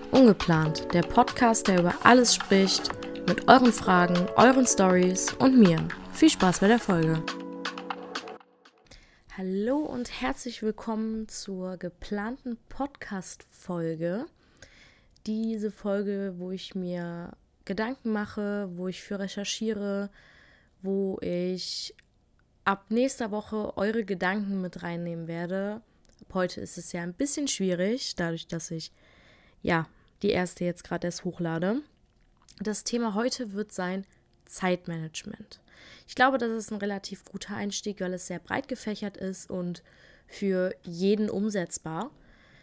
Ungeplant, der Podcast, der über alles spricht, mit euren Fragen, euren Stories und mir. Viel Spaß bei der Folge. Hallo und herzlich willkommen zur geplanten Podcast-Folge. Diese Folge, wo ich mir Gedanken mache, wo ich für recherchiere, wo ich ab nächster Woche eure Gedanken mit reinnehmen werde. Ab heute ist es ja ein bisschen schwierig, dadurch, dass ich die erste jetzt gerade erst hochlade. Das Thema heute wird sein Zeitmanagement. Ich glaube, das ist ein relativ guter Einstieg, weil es sehr breit gefächert ist und für jeden umsetzbar.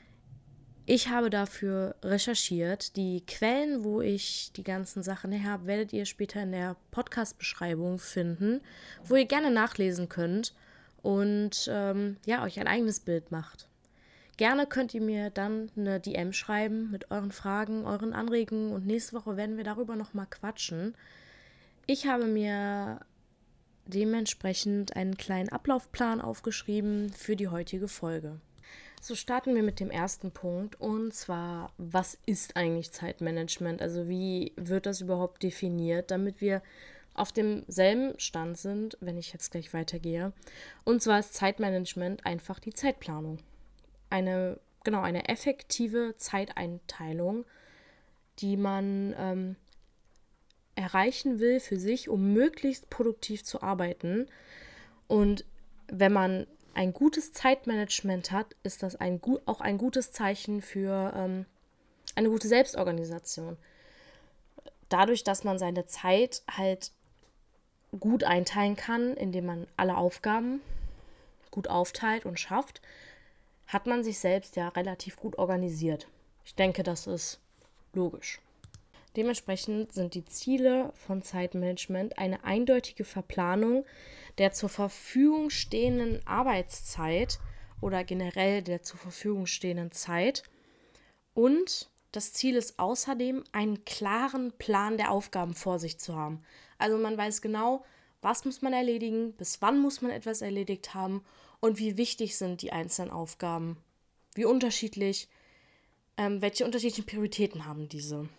Ich habe dafür recherchiert. Die Quellen, wo ich die ganzen Sachen her habe, werdet ihr später in der Podcast-Beschreibung finden, wo ihr gerne nachlesen könnt und euch ein eigenes Bild macht. Gerne könnt ihr mir dann eine DM schreiben mit euren Fragen, euren Anregungen und nächste Woche werden wir darüber nochmal quatschen. Ich habe mir dementsprechend einen kleinen Ablaufplan aufgeschrieben für die heutige Folge. So starten wir mit dem ersten Punkt und zwar, was ist eigentlich Zeitmanagement? Also wie wird das überhaupt definiert, damit wir auf demselben Stand sind, wenn ich jetzt gleich weitergehe. Und zwar ist Zeitmanagement einfach die Zeitplanung. Eine effektive Zeiteinteilung, die man erreichen will für sich, um möglichst produktiv zu arbeiten. Und wenn man ein gutes Zeitmanagement hat, ist das auch ein gutes Zeichen für eine gute Selbstorganisation. Dadurch, dass man seine Zeit halt gut einteilen kann, indem man alle Aufgaben gut aufteilt und schafft, hat man sich selbst ja relativ gut organisiert. Ich denke, das ist logisch. Dementsprechend sind die Ziele von Zeitmanagement eine eindeutige Verplanung der zur Verfügung stehenden Arbeitszeit oder generell der zur Verfügung stehenden Zeit. Und das Ziel ist außerdem, einen klaren Plan der Aufgaben vor sich zu haben. Also man weiß genau, was muss man erledigen, bis wann muss man etwas erledigt haben und wie wichtig sind die einzelnen Aufgaben, wie unterschiedlich, welche unterschiedlichen Prioritäten haben diese.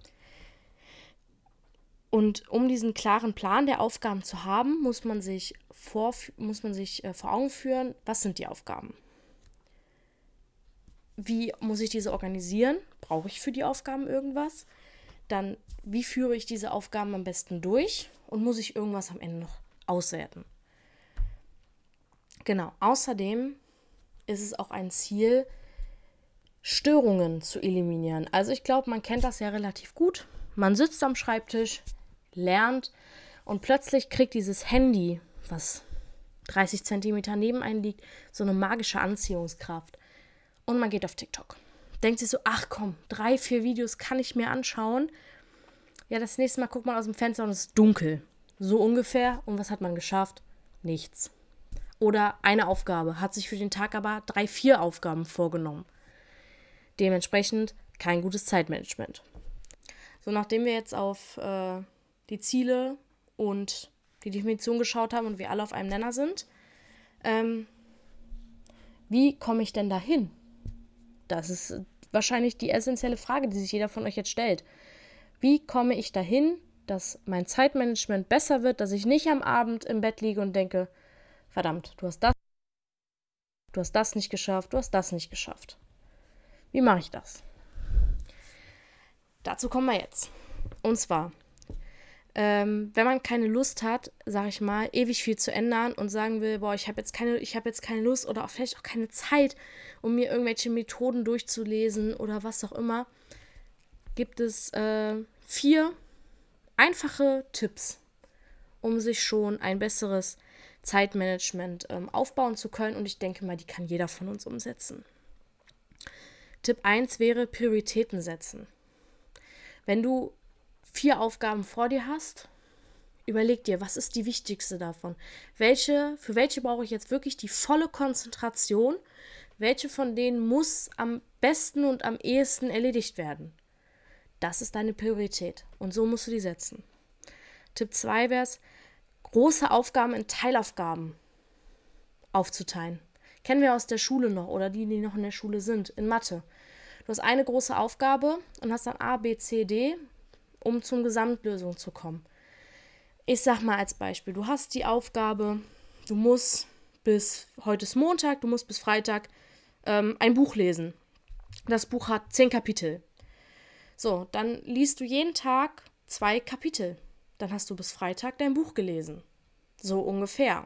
Und um diesen klaren Plan der Aufgaben zu haben, muss man sich vor Augen führen, was sind die Aufgaben? Wie muss ich diese organisieren? Brauche ich für die Aufgaben irgendwas? Dann, wie führe ich diese Aufgaben am besten durch? Und muss ich irgendwas am Ende noch auswerten? Genau, außerdem ist es auch ein Ziel, Störungen zu eliminieren. Also ich glaube, man kennt das ja relativ gut. Man sitzt am Schreibtisch, lernt und plötzlich kriegt dieses Handy, was 30 Zentimeter neben einem liegt, so eine magische Anziehungskraft. Und man geht auf TikTok. Denkt sich so, ach komm, 3-4 Videos kann ich mir anschauen. Ja, das nächste Mal guckt man aus dem Fenster und es ist dunkel. So ungefähr. Und was hat man geschafft? Nichts. Oder eine Aufgabe, hat sich für den Tag aber 3-4 Aufgaben vorgenommen. Dementsprechend kein gutes Zeitmanagement. So, nachdem wir jetzt auf die Ziele und die Definition geschaut haben und wir alle auf einem Nenner sind, wie komme ich denn dahin? Das ist wahrscheinlich die essentielle Frage, die sich jeder von euch jetzt stellt. Wie komme ich dahin, dass mein Zeitmanagement besser wird, dass ich nicht am Abend im Bett liege und denke, verdammt, du hast das nicht geschafft, du hast das nicht geschafft. Wie mache ich das? Dazu kommen wir jetzt. Und zwar, wenn man keine Lust hat, sage ich mal, ewig viel zu ändern und sagen will, ich habe jetzt keine Lust oder auch vielleicht auch keine Zeit, um mir irgendwelche Methoden durchzulesen oder was auch immer, gibt es 4 einfache Tipps, um sich schon ein besseres Zeitmanagement aufbauen zu können. Und ich denke mal, die kann jeder von uns umsetzen. Tipp 1 wäre Prioritäten setzen. Wenn du 4 Aufgaben vor dir hast, überleg dir, was ist die wichtigste davon? Für welche brauche ich jetzt wirklich die volle Konzentration? Welche von denen muss am besten und am ehesten erledigt werden? Das ist deine Priorität und so musst du die setzen. Tipp 2 wäre es, große Aufgaben in Teilaufgaben aufzuteilen. Kennen wir aus der Schule noch oder die noch in der Schule sind, in Mathe. Du hast eine große Aufgabe und hast dann A, B, C, D, um zum Gesamtlösung zu kommen. Ich sag mal als Beispiel, du hast die Aufgabe, du musst heute ist Montag, du musst bis Freitag ein Buch lesen. Das Buch hat 10 Kapitel. So, dann liest du jeden Tag 2 Kapitel. Dann hast du bis Freitag dein Buch gelesen. So ungefähr.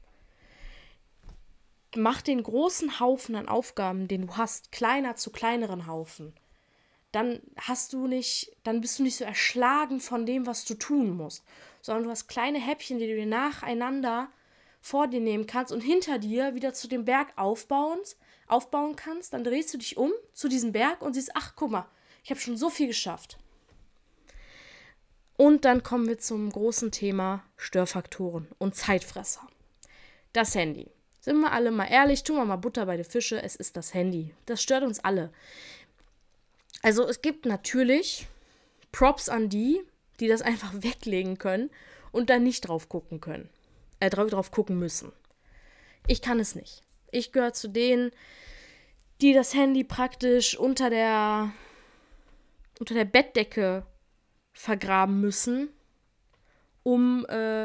Mach den großen Haufen an Aufgaben, den du hast, kleiner zu kleineren Haufen. Dann bist du nicht so erschlagen von dem, was du tun musst, sondern du hast kleine Häppchen, die du dir nacheinander vor dir nehmen kannst und hinter dir wieder zu dem Berg aufbauen kannst. Dann drehst du dich um zu diesem Berg und siehst, ach, guck mal, ich habe schon so viel geschafft. Und dann kommen wir zum großen Thema Störfaktoren und Zeitfresser. Das Handy. Sind wir alle mal ehrlich, tun wir mal Butter bei den Fische, es ist das Handy. Das stört uns alle. Also es gibt natürlich Props an die das einfach weglegen können und dann nicht drauf gucken können. Drauf gucken müssen. Ich kann es nicht. Ich gehöre zu denen, die das Handy praktisch unter der Bettdecke vergraben müssen, um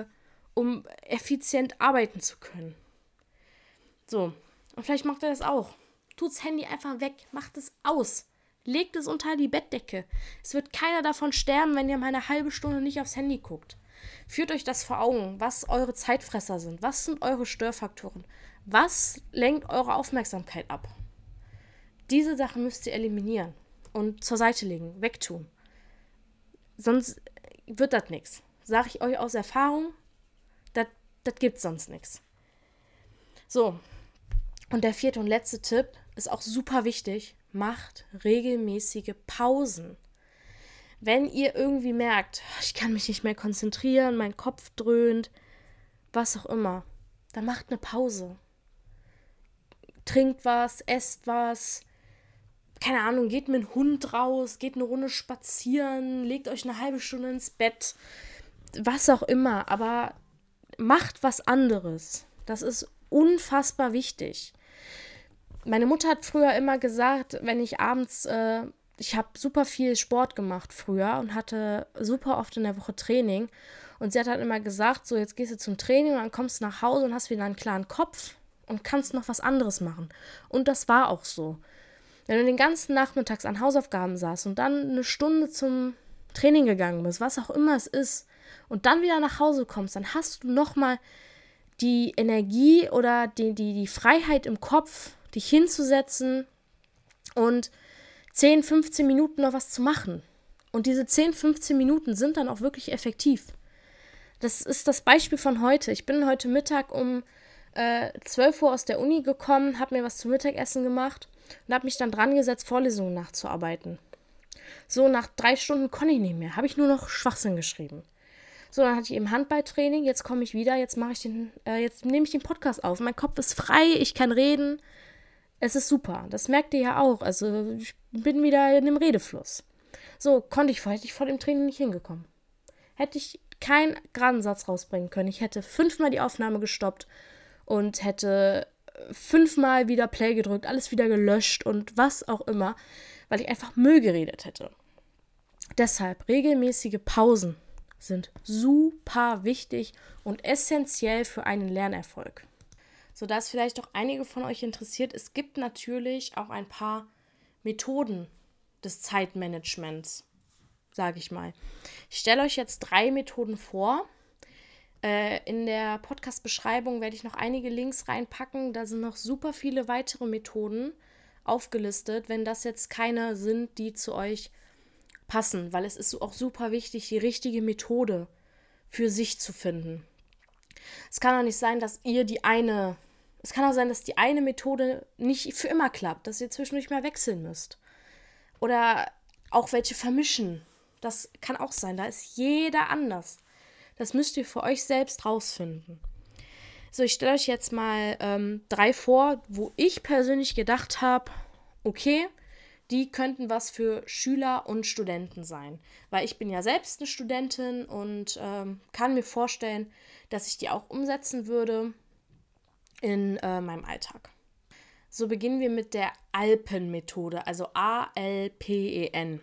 effizient arbeiten zu können. So, und vielleicht macht ihr das auch. Tut das Handy einfach weg, macht es aus. Legt es unter die Bettdecke. Es wird keiner davon sterben, wenn ihr mal eine halbe Stunde nicht aufs Handy guckt. Führt euch das vor Augen, was eure Zeitfresser sind. Was sind eure Störfaktoren? Was lenkt eure Aufmerksamkeit ab? Diese Sachen müsst ihr eliminieren und zur Seite legen, wegtun. Sonst wird das nichts. Sage ich euch aus Erfahrung, das gibt sonst nichts. So, und der 4. und letzte Tipp ist auch super wichtig. Macht regelmäßige Pausen. Wenn ihr irgendwie merkt, ich kann mich nicht mehr konzentrieren, mein Kopf dröhnt, was auch immer, dann macht eine Pause. Trinkt was, esst was, keine Ahnung, geht mit dem Hund raus, geht eine Runde spazieren, legt euch eine halbe Stunde ins Bett, was auch immer, aber macht was anderes. Das ist unfassbar wichtig. Meine Mutter hat früher immer gesagt, wenn ich abends, ich habe super viel Sport gemacht früher und hatte super oft in der Woche Training. Und sie hat dann immer gesagt, so jetzt gehst du zum Training und dann kommst du nach Hause und hast wieder einen klaren Kopf und kannst noch was anderes machen. Und das war auch so. Wenn du den ganzen Nachmittags an Hausaufgaben saßt und dann eine Stunde zum Training gegangen bist, was auch immer es ist, und dann wieder nach Hause kommst, dann hast du nochmal die Energie oder die Freiheit im Kopf, dich hinzusetzen und 10, 15 Minuten noch was zu machen. Und diese 10, 15 Minuten sind dann auch wirklich effektiv. Das ist das Beispiel von heute. Ich bin heute Mittag um 12 Uhr aus der Uni gekommen, habe mir was zum Mittagessen gemacht und habe mich dann dran gesetzt, Vorlesungen nachzuarbeiten. So, nach 3 Stunden konnte ich nicht mehr, habe ich nur noch Schwachsinn geschrieben. So, dann hatte ich eben Handballtraining, jetzt komme ich wieder, jetzt nehme ich den Podcast auf. Mein Kopf ist frei, ich kann reden. Es ist super, das merkt ihr ja auch. Also ich bin wieder in dem Redefluss. So, hätte ich vor dem Training nicht hingekommen. Hätte ich keinen geraden Satz rausbringen können. Ich hätte 5-mal die Aufnahme gestoppt und hätte 5-mal wieder Play gedrückt, alles wieder gelöscht und was auch immer, weil ich einfach Müll geredet hätte. Deshalb regelmäßige Pausen sind super wichtig und essentiell für einen Lernerfolg. So, da es vielleicht auch einige von euch interessiert, es gibt natürlich auch ein paar Methoden des Zeitmanagements, sage ich mal. Ich stelle euch jetzt 3 Methoden vor. In der Podcast-Beschreibung werde ich noch einige Links reinpacken. Da sind noch super viele weitere Methoden aufgelistet, wenn das jetzt keine sind, die zu euch passen, weil es ist auch super wichtig, die richtige Methode für sich zu finden. Es kann auch nicht sein, dass die eine Methode nicht für immer klappt, dass ihr zwischendurch mal wechseln müsst. Oder auch welche vermischen. Das kann auch sein, da ist jeder anders. Das müsst ihr für euch selbst rausfinden. So, ich stelle euch jetzt mal 3 vor, wo ich persönlich gedacht habe, okay, die könnten was für Schüler und Studenten sein. Weil ich bin ja selbst eine Studentin und kann mir vorstellen, dass ich die auch umsetzen würde in meinem Alltag. So beginnen wir mit der ALPEN-Methode, also ALPEN.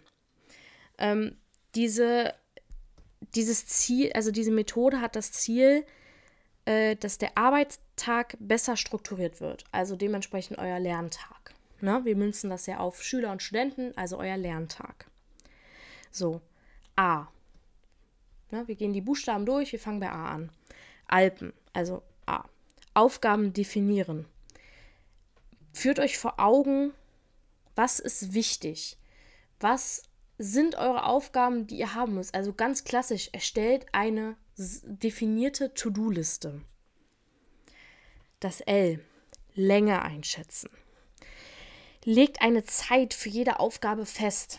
Dieses Ziel, also diese Methode hat das Ziel, dass der Arbeitstag besser strukturiert wird, also dementsprechend euer Lerntag. Ne? Wir münzen das ja auf Schüler und Studenten, also euer Lerntag. So, A. Ne? Wir gehen die Buchstaben durch, wir fangen bei A an. ALPEN, also A. Aufgaben definieren. Führt euch vor Augen, was ist wichtig? Was sind eure Aufgaben, die ihr haben müsst? Also ganz klassisch, erstellt eine definierte To-Do-Liste. Das L, Länge einschätzen. Legt eine Zeit für jede Aufgabe fest.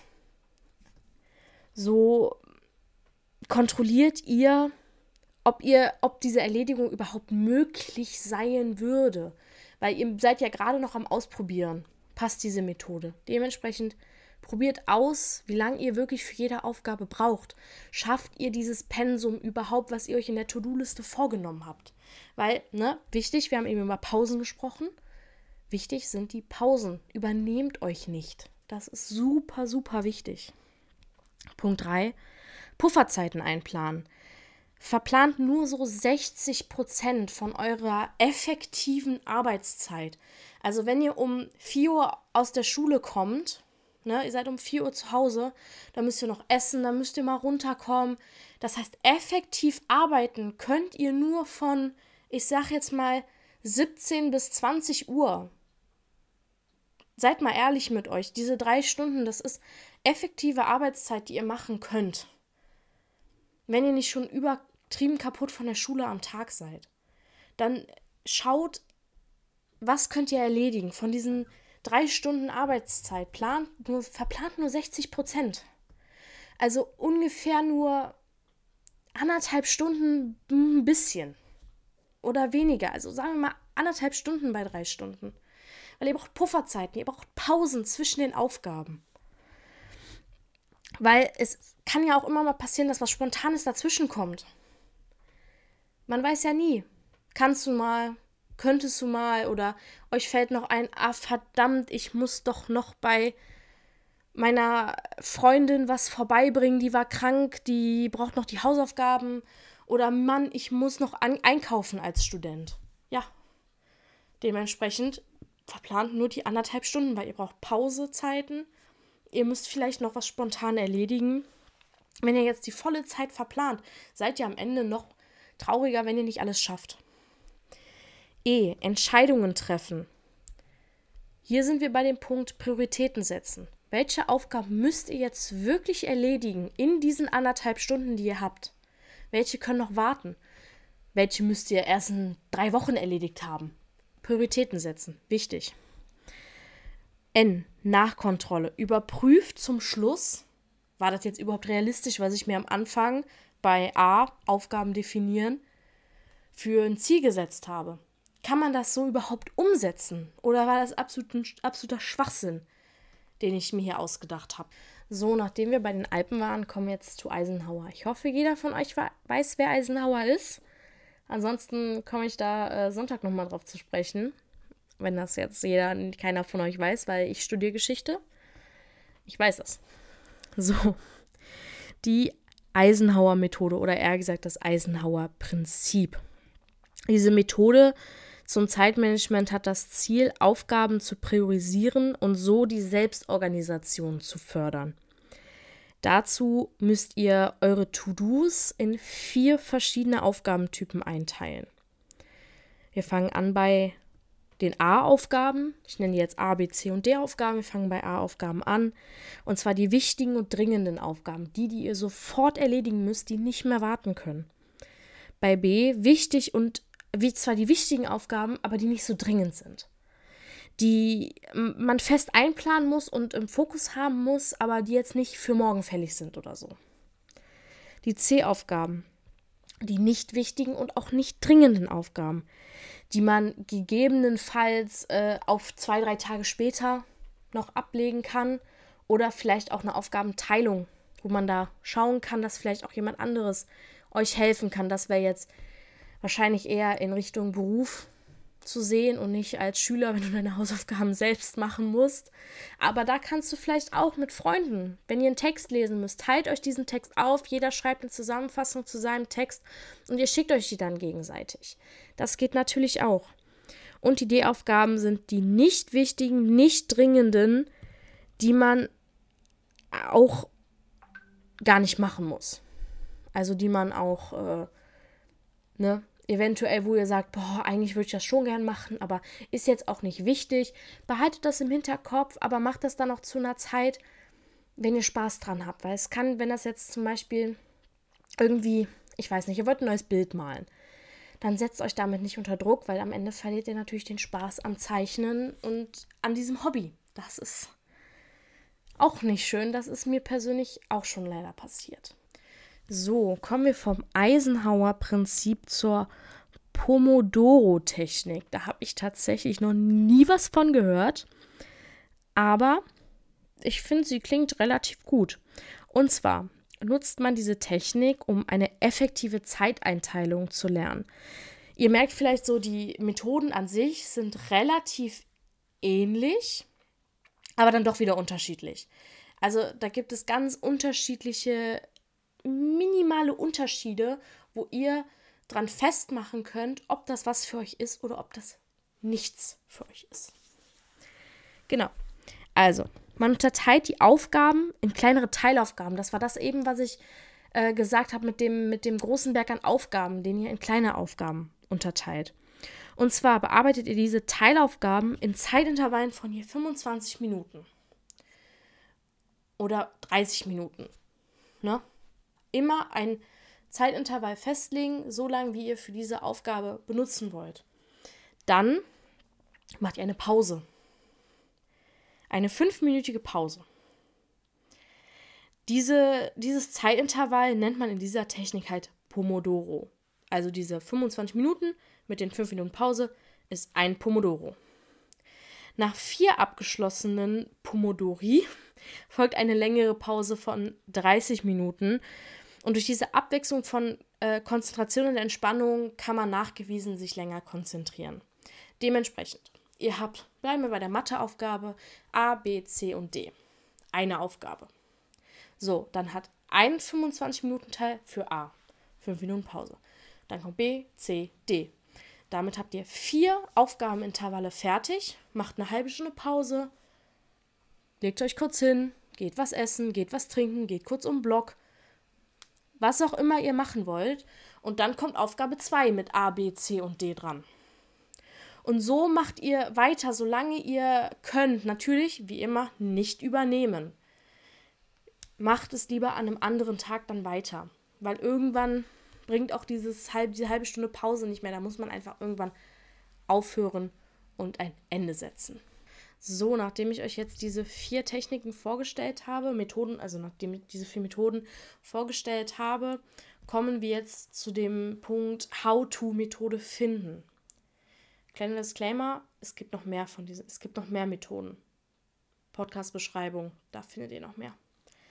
So kontrolliert ihr, ob diese Erledigung überhaupt möglich sein würde. Weil ihr seid ja gerade noch am Ausprobieren. Passt diese Methode. Dementsprechend probiert aus, wie lange ihr wirklich für jede Aufgabe braucht. Schafft ihr dieses Pensum überhaupt, was ihr euch in der To-Do-Liste vorgenommen habt? Weil, wichtig, wir haben eben über Pausen gesprochen. Wichtig sind die Pausen. Übernehmt euch nicht. Das ist super, super wichtig. Punkt 3. Pufferzeiten einplanen. Verplant nur so 60% von eurer effektiven Arbeitszeit. Also wenn ihr um 4 Uhr aus der Schule kommt, ihr seid um 4 Uhr zu Hause, dann müsst ihr noch essen, dann müsst ihr mal runterkommen. Das heißt, effektiv arbeiten könnt ihr nur von, ich sag jetzt mal, 17 bis 20 Uhr. Seid mal ehrlich mit euch, diese 3 Stunden, das ist effektive Arbeitszeit, die ihr machen könnt. Wenn ihr nicht schon übertrieben kaputt von der Schule am Tag seid, dann schaut, was könnt ihr erledigen von diesen 3 Stunden Arbeitszeit. Verplant nur 60%. Also ungefähr nur 1,5 Stunden ein bisschen. Oder weniger. Also sagen wir mal 1,5 Stunden bei 3 Stunden. Weil ihr braucht Pufferzeiten, ihr braucht Pausen zwischen den Aufgaben. Weil es kann ja auch immer mal passieren, dass was Spontanes dazwischen kommt. Man weiß ja nie. Kannst du mal, könntest du mal oder euch fällt noch ein, verdammt, ich muss doch noch bei meiner Freundin was vorbeibringen, die war krank, die braucht noch die Hausaufgaben oder Mann, ich muss noch einkaufen als Student. Ja, dementsprechend verplant nur die 1,5 Stunden, weil ihr braucht Pausezeiten. Ihr müsst vielleicht noch was spontan erledigen. Wenn ihr jetzt die volle Zeit verplant, seid ihr am Ende noch trauriger, wenn ihr nicht alles schafft. Entscheidungen treffen. Hier sind wir bei dem Punkt Prioritäten setzen. Welche Aufgaben müsst ihr jetzt wirklich erledigen in diesen 1,5 Stunden, die ihr habt? Welche können noch warten? Welche müsst ihr erst in 3 Wochen erledigt haben? Prioritäten setzen. Wichtig. Nachkontrolle. Überprüft zum Schluss, war das jetzt überhaupt realistisch, was ich mir am Anfang bei A, Aufgaben definieren, für ein Ziel gesetzt habe. Kann man das so überhaupt umsetzen? Oder war das absoluter Schwachsinn, den ich mir hier ausgedacht habe? So, nachdem wir bei den Alpen waren, kommen wir jetzt zu Eisenhower. Ich hoffe, jeder von euch weiß, wer Eisenhower ist. Ansonsten komme ich da Sonntag nochmal drauf zu sprechen. Wenn das jetzt keiner von euch weiß, weil ich studiere Geschichte. Ich weiß das. So, die Eisenhower-Methode oder eher gesagt das Eisenhower-Prinzip. Diese Methode zum Zeitmanagement hat das Ziel, Aufgaben zu priorisieren und so die Selbstorganisation zu fördern. Dazu müsst ihr eure To-Dos in 4 verschiedene Aufgabentypen einteilen. Wir fangen an bei den A-Aufgaben. Ich nenne die jetzt A, B, C und D-Aufgaben. Wir fangen bei A-Aufgaben an. Und zwar die wichtigen und dringenden Aufgaben. Die ihr sofort erledigen müsst, die nicht mehr warten können. Bei B wichtig und zwar die wichtigen Aufgaben, aber die nicht so dringend sind. Die man fest einplanen muss und im Fokus haben muss, aber die jetzt nicht für morgen fällig sind oder so. Die C-Aufgaben. Die nicht wichtigen und auch nicht dringenden Aufgaben, die man gegebenenfalls auf 2-3 Tage später noch ablegen kann oder vielleicht auch eine Aufgabenteilung, wo man da schauen kann, dass vielleicht auch jemand anderes euch helfen kann. Das wäre jetzt wahrscheinlich eher in Richtung Beruf, zu sehen und nicht als Schüler, wenn du deine Hausaufgaben selbst machen musst. Aber da kannst du vielleicht auch mit Freunden, wenn ihr einen Text lesen müsst, teilt euch diesen Text auf, jeder schreibt eine Zusammenfassung zu seinem Text und ihr schickt euch die dann gegenseitig. Das geht natürlich auch. Und die D-Aufgaben sind die nicht wichtigen, nicht dringenden, die man auch gar nicht machen muss. Also die man auch, eventuell, wo ihr sagt, eigentlich würde ich das schon gern machen, aber ist jetzt auch nicht wichtig. Behaltet das im Hinterkopf, aber macht das dann auch zu einer Zeit, wenn ihr Spaß dran habt. Weil es kann, wenn das jetzt zum Beispiel irgendwie, ich weiß nicht, ihr wollt ein neues Bild malen, dann setzt euch damit nicht unter Druck, weil am Ende verliert ihr natürlich den Spaß am Zeichnen und an diesem Hobby. Das ist auch nicht schön. Das ist mir persönlich auch schon leider passiert. So, kommen wir vom Eisenhower-Prinzip zur Pomodoro-Technik. Da habe ich tatsächlich noch nie was von gehört. Aber ich finde, sie klingt relativ gut. Und zwar nutzt man diese Technik, um eine effektive Zeiteinteilung zu lernen. Ihr merkt vielleicht so, die Methoden an sich sind relativ ähnlich, aber dann doch wieder unterschiedlich. Also da gibt es ganz unterschiedliche minimale Unterschiede, wo ihr dran festmachen könnt, ob das was für euch ist oder ob das nichts für euch ist. Genau. Also, man unterteilt die Aufgaben in kleinere Teilaufgaben. Das war das eben, was ich gesagt habe mit dem großen Berg an Aufgaben, den ihr in kleine Aufgaben unterteilt. Und zwar bearbeitet ihr diese Teilaufgaben in Zeitintervallen von je 25 Minuten. Oder 30 Minuten. Ne? Immer ein Zeitintervall festlegen, so lange wie ihr für diese Aufgabe benutzen wollt. Dann macht ihr eine Pause. Eine 5-minütige Pause. Dieses Zeitintervall nennt man in dieser Technik halt Pomodoro. Also diese 25 Minuten mit den 5 Minuten Pause ist ein Pomodoro. Nach 4 abgeschlossenen Pomodori folgt eine längere Pause von 30 Minuten. Und durch diese Abwechslung von Konzentration und Entspannung kann man nachgewiesen sich länger konzentrieren. Dementsprechend, bleiben wir bei der Matheaufgabe A, B, C und D. Eine Aufgabe. So, dann hat ein 25-Minuten-Teil für A. 5 Minuten Pause. Dann kommt B, C, D. Damit habt ihr 4 Aufgabenintervalle fertig, macht eine halbe Stunde Pause, legt euch kurz hin, geht was essen, geht was trinken, geht kurz um den Block, was auch immer ihr machen wollt. Und dann kommt Aufgabe 2 mit A, B, C und D dran. Und so macht ihr weiter, solange ihr könnt. Natürlich, wie immer, nicht übernehmen. Macht es lieber an einem anderen Tag dann weiter. Weil irgendwann bringt auch diese halbe Stunde Pause nicht mehr. Da muss man einfach irgendwann aufhören und ein Ende setzen. So, nachdem ich euch jetzt diese 4 Techniken vorgestellt habe, nachdem ich diese 4 Methoden vorgestellt habe, kommen wir jetzt zu dem Punkt How-to-Methode finden. Kleiner Disclaimer, es gibt noch mehr Methoden. Podcast-Beschreibung, da findet ihr noch mehr.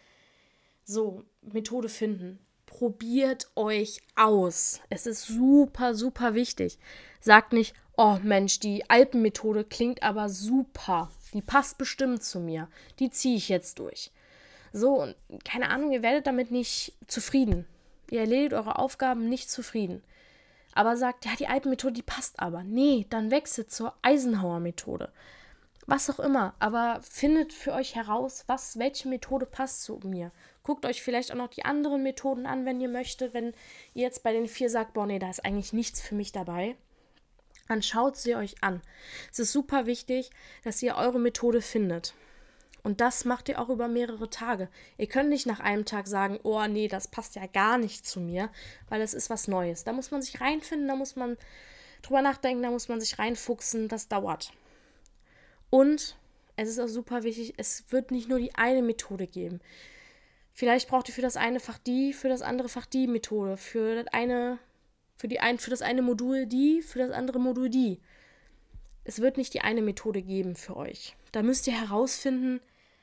So, Methode finden. Probiert euch aus. Es ist super, super wichtig. Sagt nicht, oh Mensch, die Alpenmethode klingt aber super. Die passt bestimmt zu mir. Die ziehe ich jetzt durch. So, und keine Ahnung, ihr werdet damit nicht zufrieden. Ihr erledigt eure Aufgaben nicht zufrieden. Aber sagt, ja, die Alpenmethode, die passt aber. Nee, dann wechselt zur Eisenhower-Methode. Was auch immer, aber findet für euch heraus, welche Methode passt zu mir. Guckt euch vielleicht auch noch die anderen Methoden an, wenn ihr möchtet. Wenn ihr jetzt bei den 4 sagt, nee, da ist eigentlich nichts für mich dabei, dann schaut sie euch an. Es ist super wichtig, dass ihr eure Methode findet. Und das macht ihr auch über mehrere Tage. Ihr könnt nicht nach einem Tag sagen, oh nee, das passt ja gar nicht zu mir, weil es ist was Neues. Da muss man sich reinfinden, da muss man drüber nachdenken, da muss man sich reinfuchsen, das dauert. Und es ist auch super wichtig, es wird nicht nur die eine Methode geben. Vielleicht braucht ihr für das eine Fach die, für das andere Fach die Methode, für das eine Modul die, für das andere Modul die. Es wird nicht die eine Methode geben für euch. Da müsst ihr herausfinden,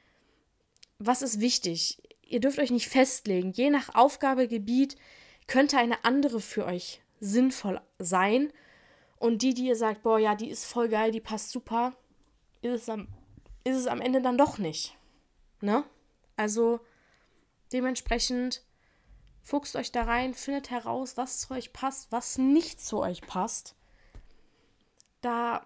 was ist wichtig. Ihr dürft euch nicht festlegen. Je nach Aufgabegebiet könnte eine andere für euch sinnvoll sein Und die ihr sagt, boah, ja, die ist voll geil, die passt super, ist es am Ende dann doch nicht. Ne? Also dementsprechend fuchst euch da rein, findet heraus, was zu euch passt, was nicht zu euch passt. Da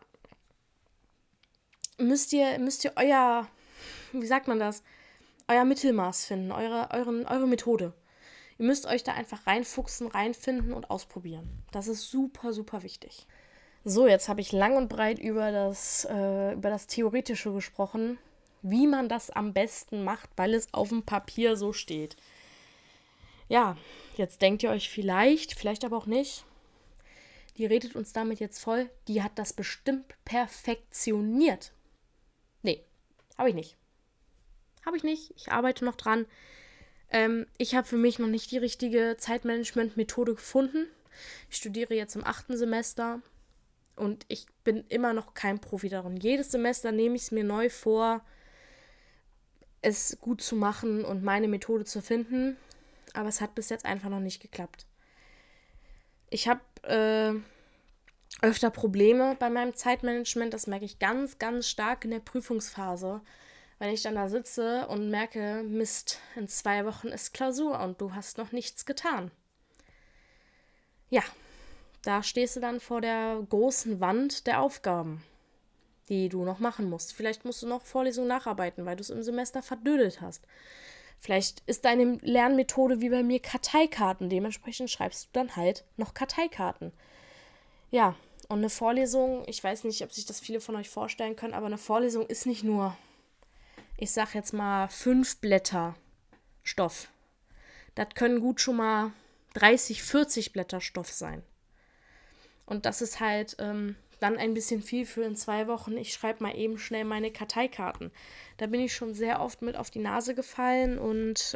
müsst ihr euer, wie sagt man das, euer Mittelmaß finden, eure Methode. Ihr müsst euch da einfach reinfuchsen, reinfinden und ausprobieren. Das ist super, super wichtig. So, jetzt habe ich lang und breit über das Theoretische gesprochen, wie man das am besten macht, weil es auf dem Papier so steht. Ja, jetzt denkt ihr euch vielleicht aber auch nicht, die redet uns damit jetzt voll, die hat das bestimmt perfektioniert. Nee, habe ich nicht. Ich arbeite noch dran. Ich habe für mich noch nicht die richtige Zeitmanagement-Methode gefunden. Ich studiere jetzt im 8. Semester und ich bin immer noch kein Profi darin. Jedes Semester nehme ich es mir neu vor, es gut zu machen und meine Methode zu finden. Aber es hat bis jetzt einfach noch nicht geklappt. Ich habe öfter Probleme bei meinem Zeitmanagement. Das merke ich ganz, ganz stark in der Prüfungsphase. Wenn ich dann da sitze und merke, Mist, in 2 Wochen ist Klausur und du hast noch nichts getan. Ja, da stehst du dann vor der großen Wand der Aufgaben, die du noch machen musst. Vielleicht musst du noch Vorlesungen nacharbeiten, weil du es im Semester verdödelt hast. Vielleicht ist deine Lernmethode wie bei mir Karteikarten. Dementsprechend schreibst du dann halt noch Karteikarten. Ja, und eine Vorlesung, ich weiß nicht, ob sich das viele von euch vorstellen können, aber eine Vorlesung ist nicht nur, ich sag jetzt mal, 5 Blätter Stoff. Das können gut schon mal 30, 40 Blätter Stoff sein. Und das ist halt dann ein bisschen viel für in 2 Wochen. Ich schreibe mal eben schnell meine Karteikarten. Da bin ich schon sehr oft mit auf die Nase gefallen und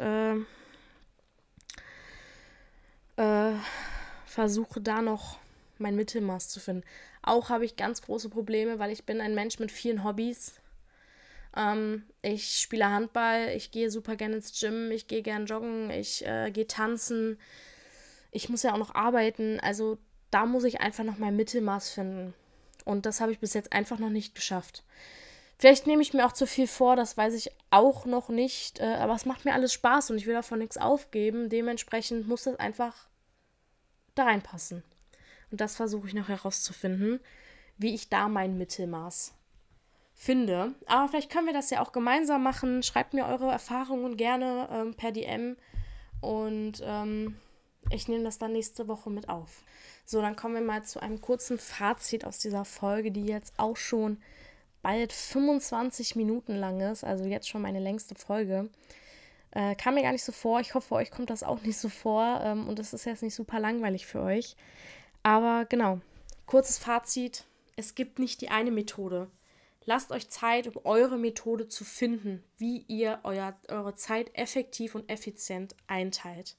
versuche da noch mein Mittelmaß zu finden. Auch habe ich ganz große Probleme, weil ich bin ein Mensch mit vielen Hobbys. Ich spiele Handball, ich gehe super gerne ins Gym, ich gehe gern joggen, ich gehe tanzen. Ich muss ja auch noch arbeiten, also da muss ich einfach noch mein Mittelmaß finden. Und das habe ich bis jetzt einfach noch nicht geschafft. Vielleicht nehme ich mir auch zu viel vor, das weiß ich auch noch nicht. Aber es macht mir alles Spaß und ich will davon nichts aufgeben. Dementsprechend muss das einfach da reinpassen. Und das versuche ich noch herauszufinden, wie ich da mein Mittelmaß finde. Aber vielleicht können wir das ja auch gemeinsam machen. Schreibt mir eure Erfahrungen gerne per DM. Und ich nehme das dann nächste Woche mit auf. So, dann kommen wir mal zu einem kurzen Fazit aus dieser Folge, die jetzt auch schon bald 25 Minuten lang ist. Also jetzt schon meine längste Folge. Kam mir gar nicht so vor. Ich hoffe, euch kommt das auch nicht so vor. Und das ist jetzt nicht super langweilig für euch. Aber genau, kurzes Fazit. Es gibt nicht die eine Methode. Lasst euch Zeit, um eure Methode zu finden, wie ihr eure Zeit effektiv und effizient einteilt.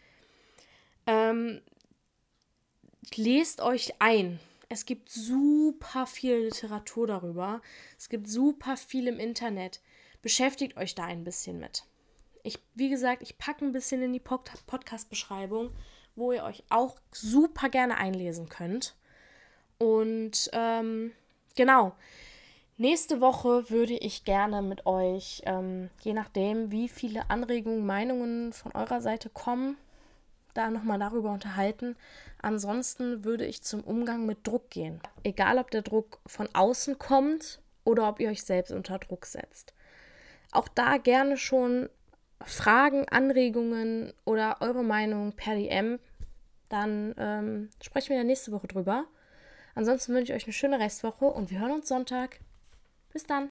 Lest euch ein. Es gibt super viel Literatur darüber. Es gibt super viel im Internet. Beschäftigt euch da ein bisschen mit. Wie gesagt, ich packe ein bisschen in die Podcast-Beschreibung, wo ihr euch auch super gerne einlesen könnt. Und genau, nächste Woche würde ich gerne mit euch, je nachdem, wie viele Anregungen, Meinungen von eurer Seite kommen, da nochmal darüber unterhalten. Ansonsten würde ich zum Umgang mit Druck gehen. Egal, ob der Druck von außen kommt oder ob ihr euch selbst unter Druck setzt. Auch da gerne schon Fragen, Anregungen oder eure Meinung per DM. Dann sprechen wir ja nächste Woche drüber. Ansonsten wünsche ich euch eine schöne Restwoche und wir hören uns Sonntag. Bis dann.